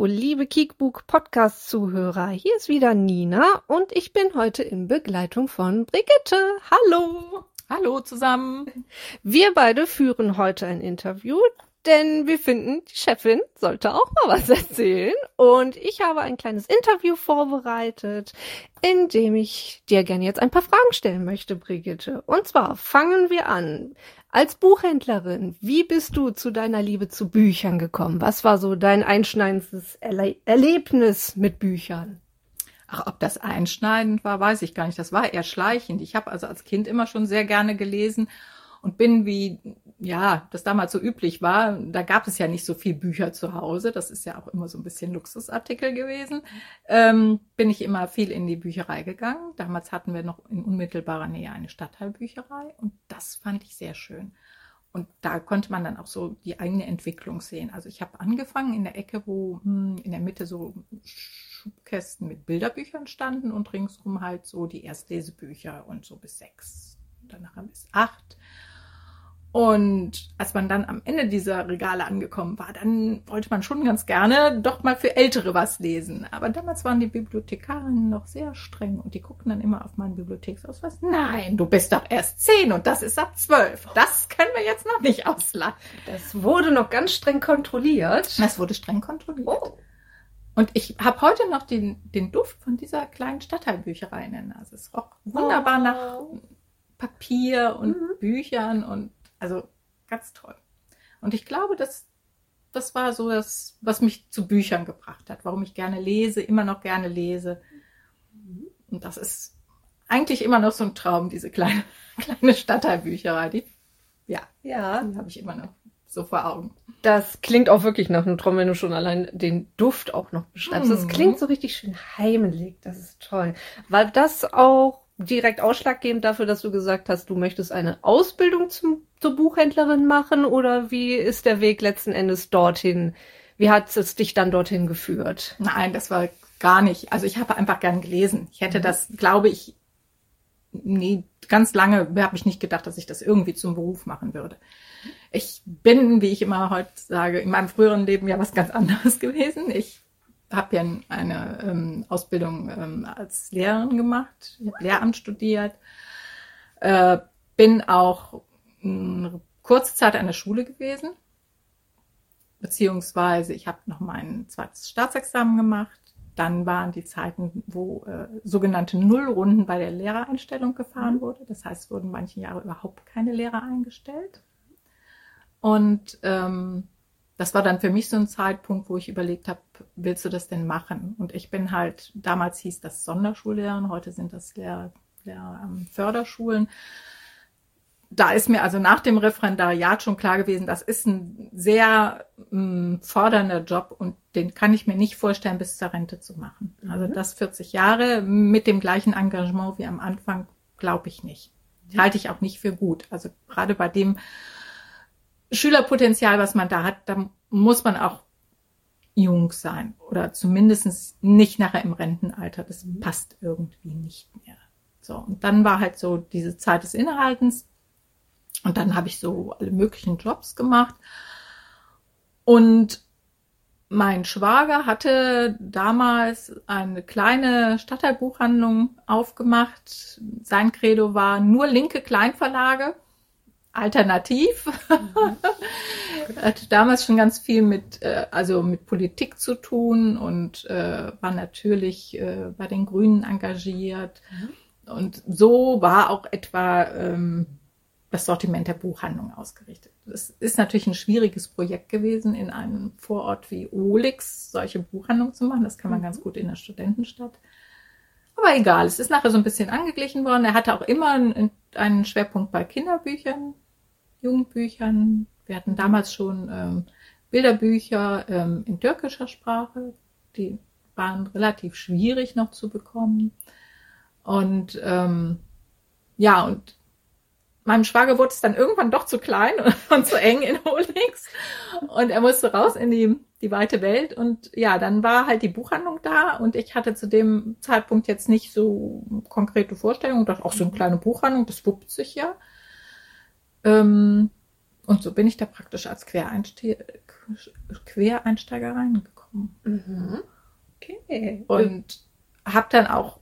Hallo, liebe Kiekbuch-Podcast-Zuhörer. Hier ist wieder Nina und ich bin heute in Begleitung von Brigitte. Hallo. Hallo zusammen. Wir beide führen heute ein Interview, denn wir finden, die Chefin sollte auch mal was erzählen. Und ich habe ein kleines Interview vorbereitet, in dem ich dir gerne jetzt ein paar Fragen stellen möchte, Brigitte. Und zwar fangen wir an. Als Buchhändlerin, wie bist du zu deiner Liebe zu Büchern gekommen? Was war so dein einschneidendes Erlebnis mit Büchern? Ach, ob das einschneidend war, weiß ich gar nicht. Das war eher schleichend. Ich habe also als Kind immer schon sehr gerne gelesen und bin, wie ja das damals so üblich war, da gab es ja nicht so viel Bücher zu Hause. Das ist ja auch immer so ein bisschen Luxusartikel gewesen. Bin ich immer viel in die Bücherei gegangen. Damals hatten wir noch in unmittelbarer Nähe eine Stadtteilbücherei und das fand ich sehr schön. Und da konnte man dann auch so die eigene Entwicklung sehen. Also ich habe angefangen in der Ecke, wo in der Mitte so Schubkästen mit Bilderbüchern standen und ringsrum halt so die Erstlesebücher und so bis 6, danach bis 8. Und als man dann am Ende dieser Regale angekommen war, dann wollte man schon ganz gerne doch mal für Ältere was lesen. Aber damals waren die Bibliothekarinnen noch sehr streng und die guckten dann immer auf meinen Bibliotheksausweis. Nein, du bist doch erst 10 und das ist ab 12. Das können wir jetzt noch nicht ausleihen. Das wurde noch ganz streng kontrolliert. Das wurde streng kontrolliert. Oh. Und ich habe heute noch den Duft von dieser kleinen Stadtteilbücherei in der Nase. Es roch wunderbar nach Papier und Büchern und also ganz toll. Und ich glaube, das war so das, was mich zu Büchern gebracht hat, warum ich gerne lese, immer noch gerne lese. Und das ist eigentlich immer noch so ein Traum, diese kleine Stadtteilbücherei. Die habe ich immer noch so vor Augen. Das klingt auch wirklich nach einem Traum, wenn du schon allein den Duft auch noch beschreibst. Das klingt so richtig schön heimelig. Das ist toll. War das auch direkt ausschlaggebend dafür, dass du gesagt hast, du möchtest eine Ausbildung zur Buchhändlerin machen, oder wie ist der Weg letzten Endes dorthin? Wie hat es dich dann dorthin geführt? Nein, das war gar nicht. Also ich habe einfach gern gelesen. Ich hätte das, glaube ich, ganz lange habe ich nicht gedacht, dass ich das irgendwie zum Beruf machen würde. Ich bin, wie ich immer heute sage, in meinem früheren Leben ja was ganz anderes gewesen. Ich habe ja eine Ausbildung als Lehrerin gemacht. Ich habe Lehramt studiert. Bin auch kurze Zeit an der Schule gewesen. Beziehungsweise ich habe noch mein zweites Staatsexamen gemacht. Dann waren die Zeiten, wo sogenannte Nullrunden bei der Lehrereinstellung gefahren wurde. Das heißt, es wurden manche Jahre überhaupt keine Lehrer eingestellt. Und das war dann für mich so ein Zeitpunkt, wo ich überlegt habe, willst du das denn machen? Und ich bin halt, damals hieß das Sonderschullehrerin, heute sind das Lehrer Förderschulen. Da ist mir also nach dem Referendariat schon klar gewesen, das ist ein sehr fordernder Job und den kann ich mir nicht vorstellen, bis zur Rente zu machen. Also das 40 Jahre mit dem gleichen Engagement wie am Anfang, glaube ich nicht. Halte ich auch nicht für gut. Also gerade bei dem Schülerpotenzial, was man da hat, da muss man auch jung sein oder zumindest nicht nachher im Rentenalter. Das passt irgendwie nicht mehr. So, und dann war halt so diese Zeit des Innehaltens und dann habe ich so alle möglichen Jobs gemacht und mein Schwager hatte damals eine kleine Stadtteilbuchhandlung aufgemacht. Sein Credo war nur linke Kleinverlage. Alternativ. Hatte damals schon ganz viel mit Politik zu tun und war natürlich bei den Grünen engagiert. Und so war auch etwa das Sortiment der Buchhandlung ausgerichtet. Es ist natürlich ein schwieriges Projekt gewesen, in einem Vorort wie Ohlix solche Buchhandlung zu machen. Das kann man ganz gut in der Studentenstadt. Aber egal, es ist nachher so ein bisschen angeglichen worden. Er hatte auch immer einen Schwerpunkt bei Kinderbüchern, Jugendbüchern. Wir hatten damals schon Bilderbücher in türkischer Sprache. Die waren relativ schwierig noch zu bekommen. Und und meinem Schwager wurde es dann irgendwann doch zu klein und zu eng in Ohlix. Und er musste raus in die weite Welt. Und ja, dann war halt die Buchhandlung da. Und ich hatte zu dem Zeitpunkt jetzt nicht so konkrete Vorstellungen. Und dachte, auch so eine kleine Buchhandlung, das wuppt sich ja. Und so bin ich da praktisch als Quereinsteiger reingekommen. bekommen. Mhm. Okay. Und habe dann auch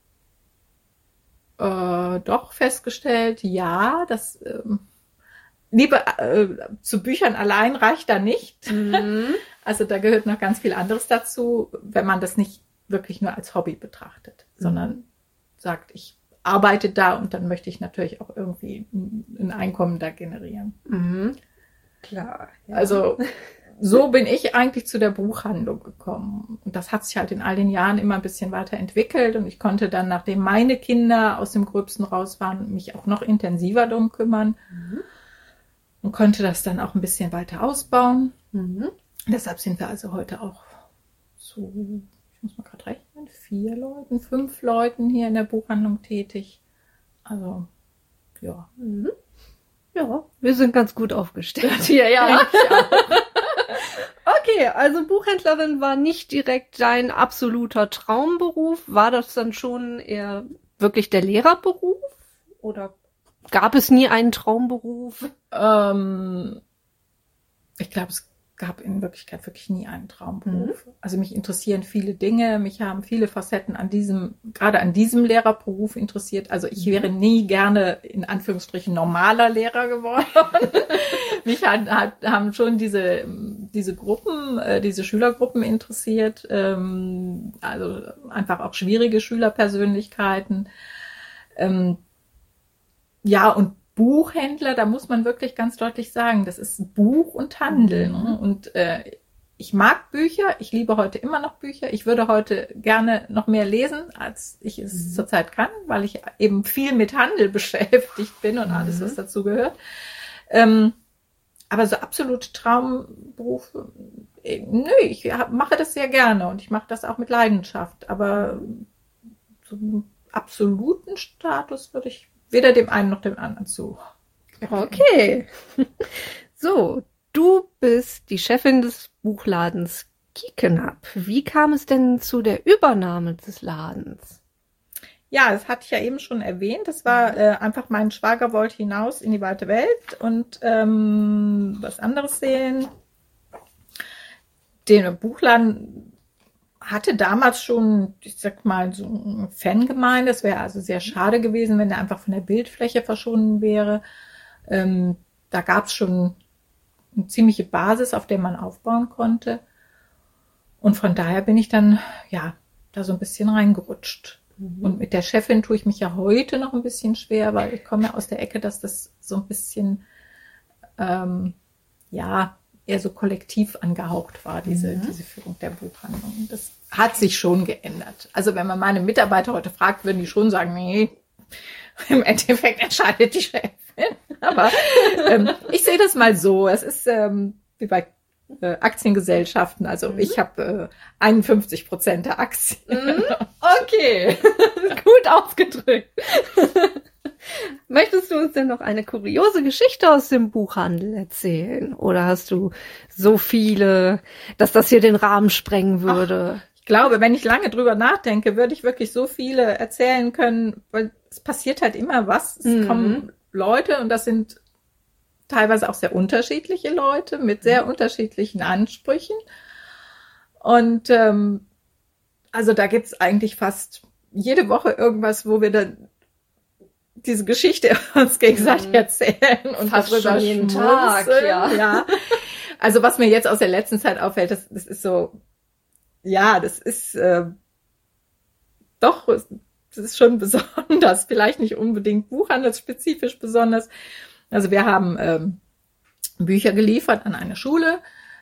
doch festgestellt, ja, das Liebe zu Büchern allein reicht da nicht. Mhm. Also da gehört noch ganz viel anderes dazu, wenn man das nicht wirklich nur als Hobby betrachtet, sondern sagt, ich arbeite da und dann möchte ich natürlich auch irgendwie ein Einkommen da generieren. Mhm. Klar. Ja. Also so bin ich eigentlich zu der Buchhandlung gekommen. Und das hat sich halt in all den Jahren immer ein bisschen weiterentwickelt. Und ich konnte dann, nachdem meine Kinder aus dem Gröbsten raus waren, mich auch noch intensiver darum kümmern. Mhm. Und konnte das dann auch ein bisschen weiter ausbauen. Mhm. Deshalb sind wir also heute auch so, ich muss mal gerade rechnen, 4 Leuten, 5 Leuten hier in der Buchhandlung tätig. Also, ja. Mhm. Ja, wir sind ganz gut aufgestellt hier, ja. Okay, also Buchhändlerin war nicht direkt dein absoluter Traumberuf. War das dann schon eher wirklich der Lehrerberuf? Oder gab es nie einen Traumberuf? Ich glaube, es gab in Wirklichkeit wirklich nie einen Traumberuf. Mhm. Also mich interessieren viele Dinge, mich haben viele Facetten gerade an diesem Lehrerberuf interessiert. Also ich wäre nie gerne in Anführungsstrichen normaler Lehrer geworden. Mich haben schon diese Gruppen, diese Schülergruppen interessiert. Also einfach auch schwierige Schülerpersönlichkeiten. Ja, und Buchhändler, da muss man wirklich ganz deutlich sagen, das ist Buch und Handel. Ne? Und ich mag Bücher, ich liebe heute immer noch Bücher. Ich würde heute gerne noch mehr lesen, als ich es zurzeit kann, weil ich eben viel mit Handel beschäftigt bin und alles, was dazu gehört. Aber so absolute Traumberufe, nö, ich mache das sehr gerne und ich mache das auch mit Leidenschaft. Aber so einen absoluten Status würde ich weder dem einen noch dem anderen zu. Okay. So, du bist die Chefin des Buchladens Kiekenhab. Wie kam es denn zu der Übernahme des Ladens? Ja, das hatte ich ja eben schon erwähnt. Das war einfach, mein Schwager wollte hinaus in die weite Welt und was anderes sehen. Den Buchladen hatte damals schon, ich sag mal, so eine Fangemeinde. Es wäre also sehr schade gewesen, wenn er einfach von der Bildfläche verschwunden wäre. Da gab es schon eine ziemliche Basis, auf der man aufbauen konnte. Und von daher bin ich dann, ja, da so ein bisschen reingerutscht. Mhm. Und mit der Chefin tue ich mich ja heute noch ein bisschen schwer, weil ich komme ja aus der Ecke, dass das so ein bisschen, ja, eher so kollektiv angehaucht war, diese Führung der Buchhandlung. Das hat sich schon geändert. Also wenn man meine Mitarbeiter heute fragt, würden die schon sagen, nee, im Endeffekt entscheidet die Chefin. Aber ich sehe das mal so. Es ist wie bei Aktiengesellschaften. Also ich habe 51% der Aktien. Okay, gut ausgedrückt. Möchtest du uns denn noch eine kuriose Geschichte aus dem Buchhandel erzählen? Oder hast du so viele, dass das hier den Rahmen sprengen würde? Ich glaube, wenn ich lange drüber nachdenke, würde ich wirklich so viele erzählen können, weil es passiert halt immer was. Es kommen Leute und das sind teilweise auch sehr unterschiedliche Leute mit sehr unterschiedlichen Ansprüchen. Und also da gibt's eigentlich fast jede Woche irgendwas, wo wir dann diese Geschichte uns gegenseitig erzählen und fast darüber jeden Tag, ja. Also was mir jetzt aus der letzten Zeit auffällt, das ist so, ja, das ist doch, das ist schon besonders, vielleicht nicht unbedingt buchhandelsspezifisch besonders. Also wir haben Bücher geliefert an eine Schule,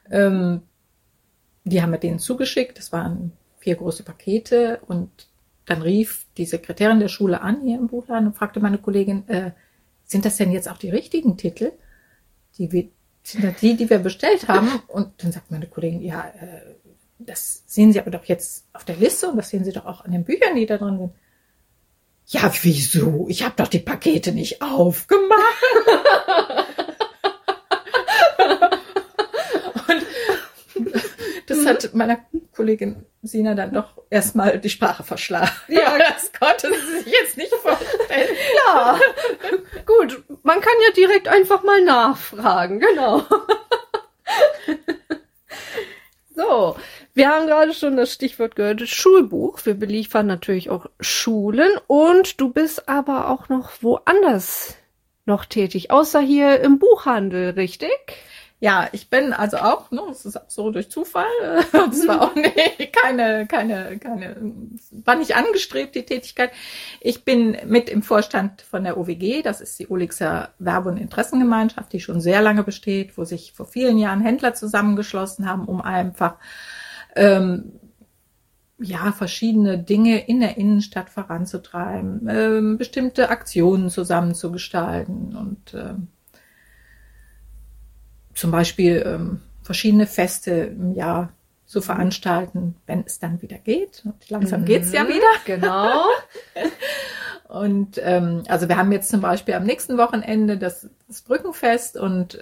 die haben wir denen zugeschickt, das waren 4 große Pakete und dann rief die Sekretärin der Schule an hier im Buchladen und fragte meine Kollegin, sind das denn jetzt auch die richtigen Titel? Sind das die wir bestellt haben? Und dann sagt meine Kollegin, ja, das sehen Sie aber doch jetzt auf der Liste und das sehen Sie doch auch an den Büchern, die da drin sind. Ja, wieso? Ich habe doch die Pakete nicht aufgemacht. Und das hat meiner Kollegin Sina dann doch erstmal die Sprache verschlagen. Ja, das konnte sie sich jetzt nicht vorstellen. Ja, gut, man kann ja direkt einfach mal nachfragen, genau. So, Wir haben gerade schon das Stichwort gehört, Schulbuch. Wir beliefern natürlich auch Schulen und du bist aber auch noch woanders noch tätig, außer hier im Buchhandel, richtig? Ja, ich bin also auch, ne, das ist auch so durch Zufall, das war auch war nicht angestrebt, die Tätigkeit. Ich bin mit im Vorstand von der OWG, das ist die Olixer Werbe- und Interessengemeinschaft, die schon sehr lange besteht, wo sich vor vielen Jahren Händler zusammengeschlossen haben, um einfach verschiedene Dinge in der Innenstadt voranzutreiben, bestimmte Aktionen zusammenzugestalten und zum Beispiel verschiedene Feste im Jahr zu veranstalten, wenn es dann wieder geht. Und langsam geht's ja wieder. Genau. Und also wir haben jetzt zum Beispiel am nächsten Wochenende das Brückenfest und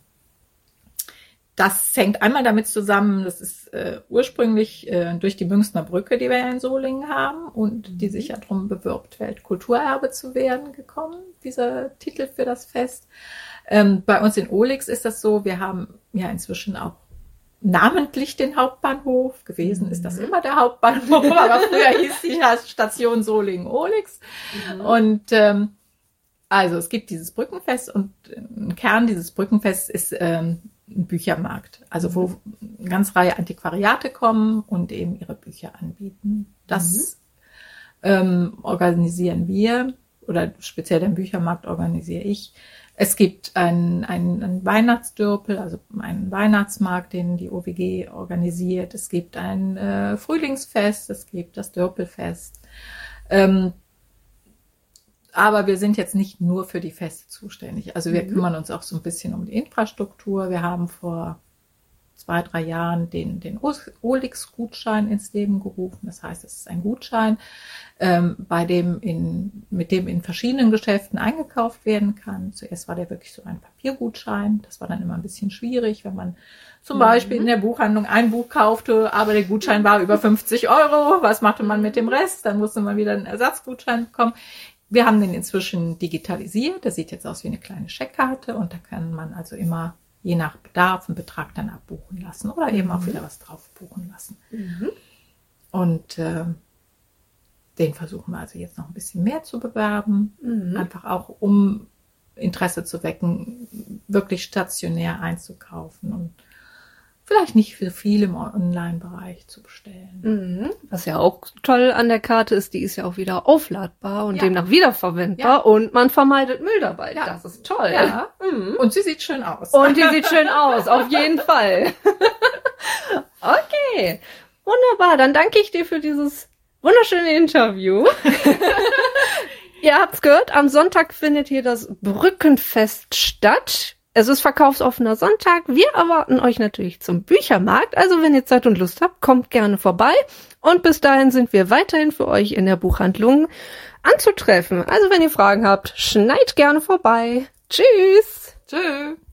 das hängt einmal damit zusammen, das ist ursprünglich durch die Münchner Brücke, die wir ja in Solingen haben und die sich ja darum bewirbt, Weltkulturerbe zu werden, gekommen, dieser Titel für das Fest. Bei uns in Olix ist das so, wir haben ja inzwischen auch namentlich den Hauptbahnhof. Gewesen ist das immer der Hauptbahnhof, aber früher hieß die Station Solingen-Olix. Und also es gibt dieses Brückenfest und ein Kern dieses Brückenfests ist ein Büchermarkt, also wo eine ganze Reihe Antiquariate kommen und eben ihre Bücher anbieten. Das organisieren wir oder speziell den Büchermarkt organisiere ich. Es gibt einen Weihnachtsdürpel, also einen Weihnachtsmarkt, den die OWG organisiert. Es gibt ein Frühlingsfest, es gibt das Dürpelfest. Aber wir sind jetzt nicht nur für die Feste zuständig. Also wir kümmern uns auch so ein bisschen um die Infrastruktur. Wir haben vor 2-3 Jahren den Olix-Gutschein ins Leben gerufen. Das heißt, es ist ein Gutschein, mit dem in verschiedenen Geschäften eingekauft werden kann. Zuerst war der wirklich so ein Papiergutschein. Das war dann immer ein bisschen schwierig, wenn man zum Beispiel in der Buchhandlung ein Buch kaufte, aber der Gutschein war über 50 €. Was machte man mit dem Rest? Dann musste man wieder einen Ersatzgutschein bekommen. Wir haben den inzwischen digitalisiert. Der sieht jetzt aus wie eine kleine Scheckkarte und da kann man also immer je nach Bedarf einen Betrag dann abbuchen lassen oder eben auch wieder was drauf buchen lassen. Und den versuchen wir also jetzt noch ein bisschen mehr zu bewerben, einfach auch um Interesse zu wecken, wirklich stationär einzukaufen und vielleicht nicht für viel im Online-Bereich zu bestellen. Was ja auch toll an der Karte ist, die ist ja auch wieder aufladbar und demnach wiederverwendbar und man vermeidet Müll dabei. Ja. Das ist toll. Ja. Und sie sieht schön aus. Und die sieht schön aus, auf jeden Fall. Okay, wunderbar. Dann danke ich dir für dieses wunderschöne Interview. Ihr habt's gehört, am Sonntag findet hier das Brückenfest statt. Es ist verkaufsoffener Sonntag. Wir erwarten euch natürlich zum Büchermarkt. Also wenn ihr Zeit und Lust habt, kommt gerne vorbei. Und bis dahin sind wir weiterhin für euch in der Buchhandlung anzutreffen. Also wenn ihr Fragen habt, schneit gerne vorbei. Tschüss. Tschüss.